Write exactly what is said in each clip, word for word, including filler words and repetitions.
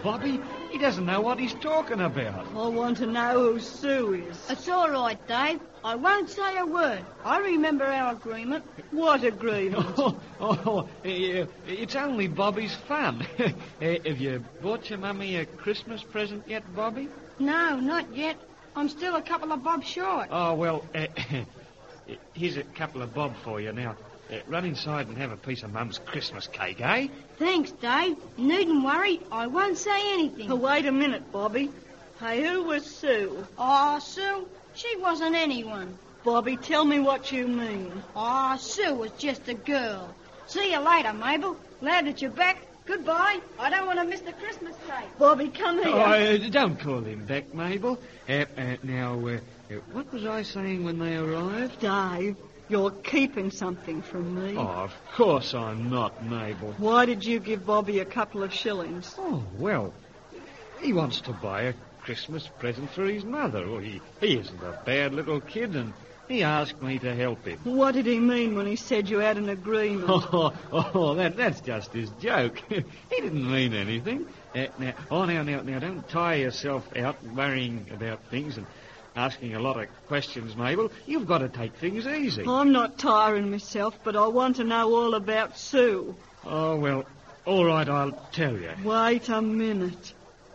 Bobby. He doesn't know what he's talking about. I want to know who Sue is. It's all right, Dave. I won't say a word. I remember our agreement. What agreement? Oh, oh, uh, it's only Bobby's fun. uh, have you bought your mummy a Christmas present yet, Bobby? No, not yet. I'm still a couple of bob short. Oh, well, uh, here's a couple of bob for you now. Uh, run inside and have a piece of Mum's Christmas cake, eh? Thanks, Dave. You needn't worry. I won't say anything. Oh, wait a minute, Bobby. Hey, who was Sue? Oh, Sue, she wasn't anyone. Bobby, tell me what you mean. Oh, Sue was just a girl. See you later, Mabel. Glad that you're back. Goodbye. I don't want to miss the Christmas cake. Bobby, come here. Oh, uh, don't call him back, Mabel. Uh, uh, now, uh, what was I saying when they arrived? Dave, you're keeping something from me. Oh, of course I'm not, Mabel. Why did you give Bobby a couple of shillings? Oh, well, he wants to buy a Christmas present for his mother. Well, he, he isn't a bad little kid, and he asked me to help him. What did he mean when he said you had an agreement? Oh, oh that, that's just his joke. He didn't mean anything. Uh, now, oh, now, now, now, don't tire yourself out worrying about things and asking a lot of questions, Mabel. You've got to take things easy. I'm not tiring myself, but I want to know all about Sue. Oh, well, all right, I'll tell you. Wait a minute.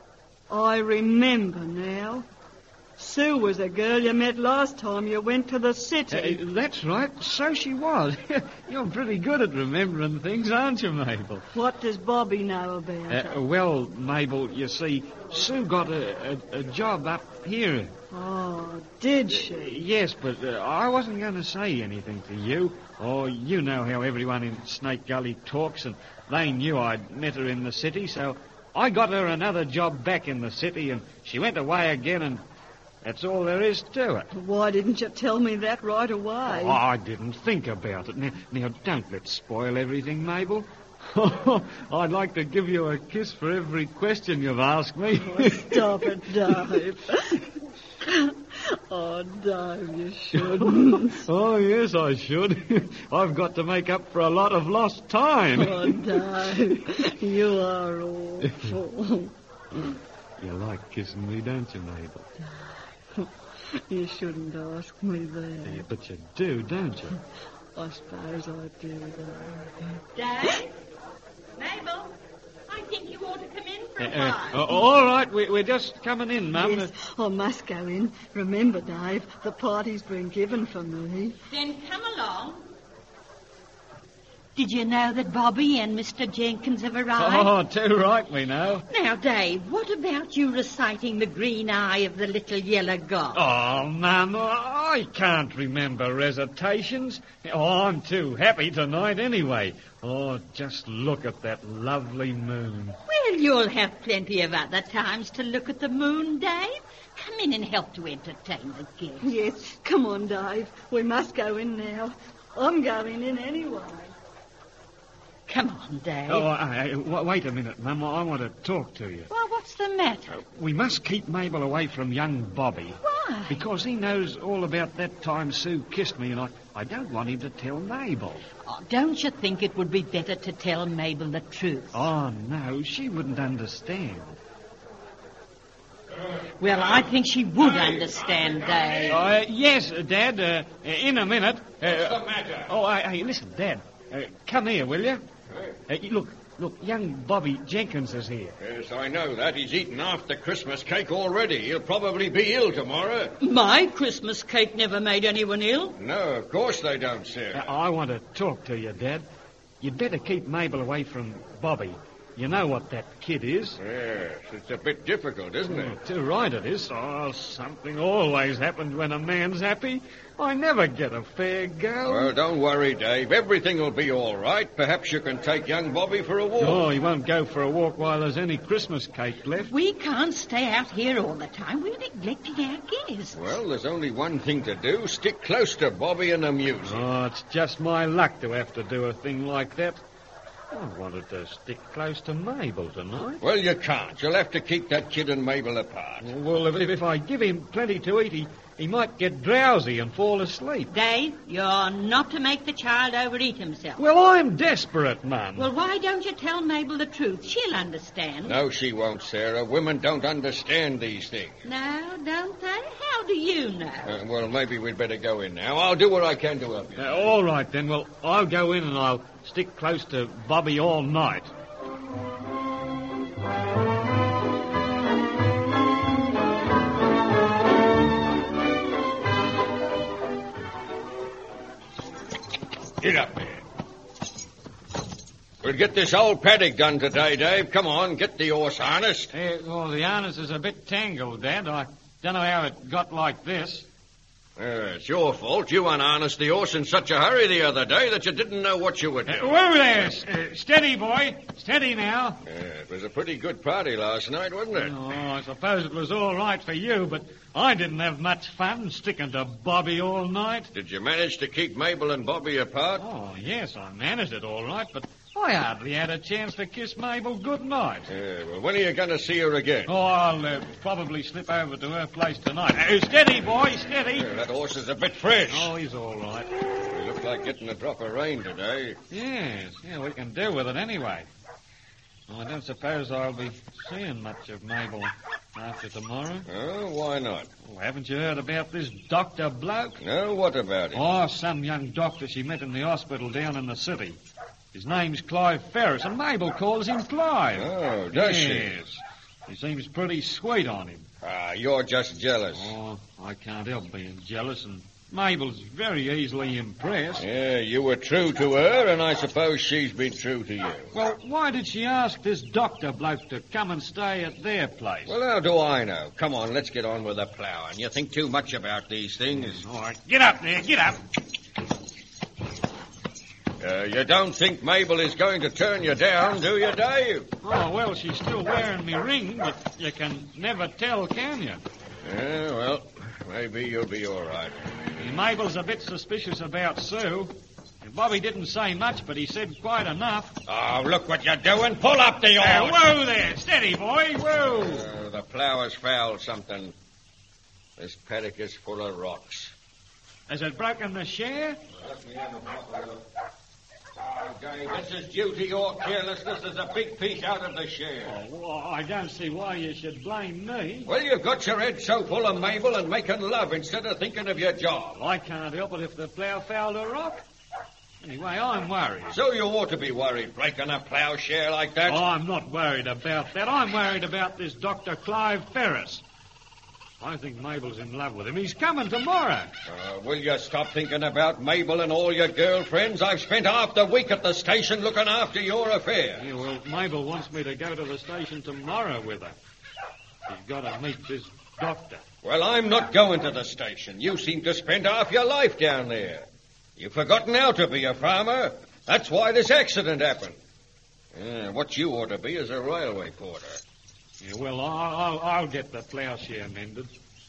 I remember now. Sue was a girl you met last time you went to the city. Uh, that's right, so she was. You're pretty good at remembering things, aren't you, Mabel? What does Bobby know about her? Uh, well, Mabel, you see, Sue got a, a, a job up here. Oh, did she? Uh, yes, but uh, I wasn't going to say anything to you. Oh, you know how everyone in Snake Gully talks, and they knew I'd met her in the city, so I got her another job back in the city, and she went away again, and that's all there is to it. Why didn't you tell me that right away? Oh, I didn't think about it. Now, now, don't let's spoil everything, Mabel. I'd like to give you a kiss for every question you've asked me. Oh, stop it, Dave. Oh, Dave, you shouldn't. Oh, yes, I should. I've got to make up for a lot of lost time. Oh, Dave, you are awful. You like kissing me, don't you, Mabel? You shouldn't ask me that. Yeah, but you do, don't you? I suppose I do, Dave. Dave? Mabel? I think you ought to come in for a Uh, while. uh, all right, we, we're just coming in, Mum. Yes, I must go in. Remember, Dave, the party's been given for me. Then come along. Did you know that Bobby and Mister Jenkins have arrived? Oh, too right, we know. Now, Dave, what about you reciting the green eye of the little yellow god? Oh, Mum, I can't remember recitations. Oh, I'm too happy tonight anyway. Oh, just look at that lovely moon. Well, you'll have plenty of other times to look at the moon, Dave. Come in and help to entertain the guests. Yes, come on, Dave. We must go in now. I'm going in anyway. Come on, Dave. Oh, I, I, wait a minute, Mum. I want to talk to you. Well, what's the matter? We must keep Mabel away from young Bobby. Why? Because he knows all about that time Sue kissed me, and I, I don't want him to tell Mabel. Oh, don't you think it would be better to tell Mabel the truth? Oh, no, she wouldn't understand. Well, I think she would understand, Dave. Uh, yes, Dad, uh, in a minute. Uh, What's the matter? Oh, I, hey, listen, Dad. Uh, come here, will you? Uh, look, look, young Bobby Jenkins is here. Yes, I know that. He's eaten half the Christmas cake already. He'll probably be ill tomorrow. My Christmas cake never made anyone ill. No, of course they don't, sir. Uh, I want to talk to you, Dad. You'd better keep Mabel away from Bobby. You know what that kid is. Yes, it's a bit difficult, isn't Oh, it? too right it is. Oh, something always happens when a man's happy. I never get a fair go. Well, don't worry, Dave. Everything will be all right. Perhaps you can take young Bobby for a walk. Oh, he won't go for a walk while there's any Christmas cake left. We can't stay out here all the time. We're neglecting our guests. Well, there's only one thing to do. Stick close to Bobby and amuse him. Oh, it's just my luck to have to do a thing like that. I wanted to stick close to Mabel tonight. Well, you can't. You'll have to keep that kid and Mabel apart. Well, if, if I give him plenty to eat, he, he might get drowsy and fall asleep. Dave, you're not to make the child overeat himself. Well, I'm desperate, Mum. Well, why don't you tell Mabel the truth? She'll understand. No, she won't, Sarah. Women don't understand these things. No, don't they? How do you know? Uh, well, maybe we'd better go in now. I'll do what I can to help you. Uh, all right, then. Well, I'll go in and I'll stick close to Bobby all night. Get up there. We'll get this old paddock done today, Dave. Come on, get the horse harnessed. Uh, well, the harness is a bit tangled, Dad. I don't know how it got like this. Uh, it's your fault. You unharnessed the horse in such a hurry the other day that you didn't know what you were doing. Uh, whoa there! Uh, steady, boy. Steady now. Yeah, it was a pretty good party last night, wasn't it? Oh, I suppose it was all right for you, but I didn't have much fun sticking to Bobby all night. Did you manage to keep Mabel and Bobby apart? Oh, yes, I managed it all right, but I hardly had a chance to kiss Mabel goodnight. Yeah, well, when are you going to see her again? Oh, I'll uh, probably slip over to her place tonight. Uh, steady, boy, steady. Yeah, that horse is a bit fresh. Oh, he's all right. We look like getting a drop of rain today. Yes, yeah, we can do with it anyway. I don't suppose I'll be seeing much of Mabel after tomorrow. Oh, why not? Oh, haven't you heard about this doctor bloke? No, what about it? Oh, some young doctor she met in the hospital down in the city. His name's Clive Ferris, and Mabel calls him Clive. Oh, does she? Yes. He seems pretty sweet on him. Ah, you're just jealous. Oh, I can't help being jealous, and Mabel's very easily impressed. Yeah, you were true to her, and I suppose she's been true to you. Well, why did she ask this doctor bloke to come and stay at their place? Well, how do I know? Come on, let's get on with the ploughing. You think too much about these things. All right, get up there, get up. Uh, you don't think Mabel is going to turn you down, do you, Dave? Oh, well, she's still wearing me ring, but you can never tell, can you? Yeah, well, maybe you'll be all right. Mabel's a bit suspicious about Sue. Bobby didn't say much, but he said quite enough. Oh, look what you're doing. Pull up the Uh, horse. whoa there. Steady, boy. Whoa. Uh, the plough fouled something. This paddock is full of rocks. Has it broken the share? Let me have a proper look. Oh, Dave, this is due to your carelessness. There's a big piece out of the share. Oh, well, I don't see why you should blame me. Well, you've got your head so full of Mabel and making love instead of thinking of your job. Well, I can't help it if the plough fouled a rock. Anyway, I'm worried. So you ought to be worried, breaking a plough share like that. Oh, I'm not worried about that. I'm worried about this Doctor Clive Ferris. I think Mabel's in love with him. He's coming tomorrow. Uh, will you stop thinking about Mabel and all your girlfriends? I've spent half the week at the station looking after your affair. Yeah, well, Mabel wants me to go to the station tomorrow with her. She's got to meet this doctor. Well, I'm not going to the station. You seem to spend half your life down there. You've forgotten how to be a farmer. That's why this accident happened. Yeah, what you ought to be is a railway porter. Yeah, well, I'll, I'll, I'll get the ploughshare mended.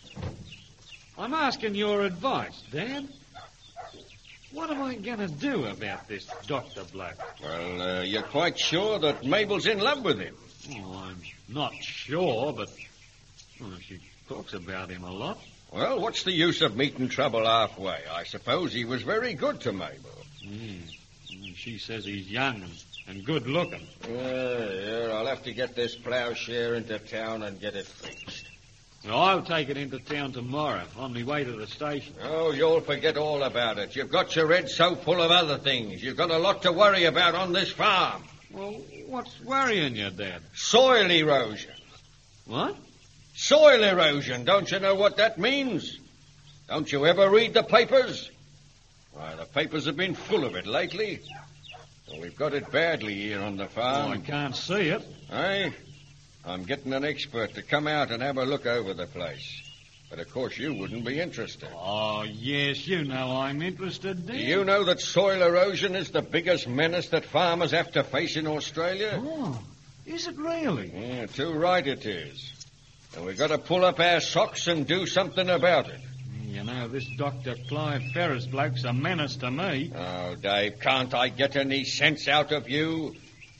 I'm asking your advice, Dad. What am I going to do about this Doctor bloke? Well, uh, you're quite sure that Mabel's in love with him? Oh, I'm not sure, but well, she talks about him a lot. Well, what's the use of meeting trouble halfway? I suppose he was very good to Mabel. Mm. She says he's young and, and good-looking. Yeah, yeah, I'll have to get this ploughshare into town and get it fixed. Well, I'll take it into town tomorrow, on my way to the station. Oh, you'll forget all about it. You've got your head so full of other things. You've got a lot to worry about on this farm. Well, what's worrying you, Dad? Soil erosion. What? Soil erosion. Don't you know what that means? Don't you ever read the papers? Why, the papers have been full of it lately. Well, we've got it badly here on the farm. Oh, I can't see it. Eh? I'm getting an expert to come out and have a look over the place. But, of course, you wouldn't be interested. Oh, yes, you know I'm interested, Dad. Do you know that soil erosion is the biggest menace that farmers have to face in Australia? Oh, is it really? Yeah, too right it is. And we've got to pull up our socks and do something about it. You know, this Doctor Clive Ferris bloke's a menace to me. Oh, Dave, can't I get any sense out of you?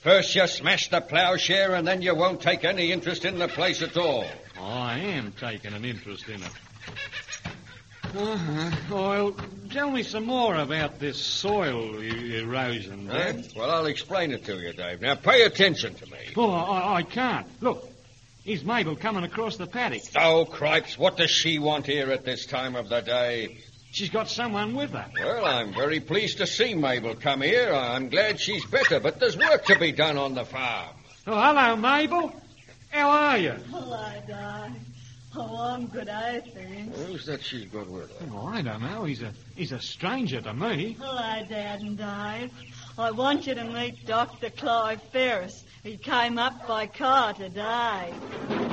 First you smash the ploughshare, and then you won't take any interest in the place at all. I am taking an interest in it. Uh-huh. Well, tell me some more about this soil e- erosion, Huh? Dad. Well, I'll explain it to you, Dave. Now, pay attention to me. Oh, I, I can't. Look, here's Mabel coming across the paddock. Oh, cripes, what does she want here at this time of the day? She's got someone with her. Well, I'm very pleased to see Mabel come here. I'm glad she's better, but there's work to be done on the farm. Oh, hello, Mabel. How are you? Hello, Dave. Oh, I'm good, eh, thanks. Who's that she's got with her? Oh, I don't know. He's a he's a stranger to me. Hello, Dad and Dave. I want you to meet Doctor Clive Ferris. He came up by car today.